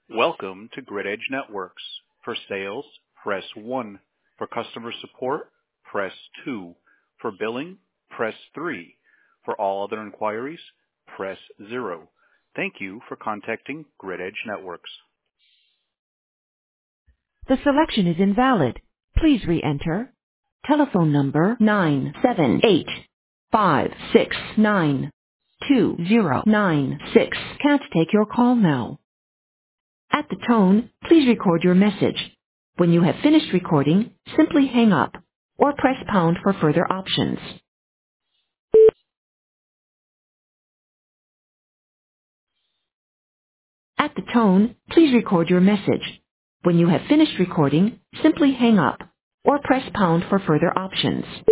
Welcome to Grid Edge Networks. For sales, press 1. For customer support, press 2. For billing, press 3. For all other inquiries, press 0. Thank you for contacting Grid Edge Networks. The selection is invalid. Please re-enter. Telephone number 978-569-2096. Can't take your call now. At the tone, please record your message. When you have finished recording, simply hang up or press pound for further options. At the tone, please record your message. When you have finished recording, simply hang up or press pound for further options.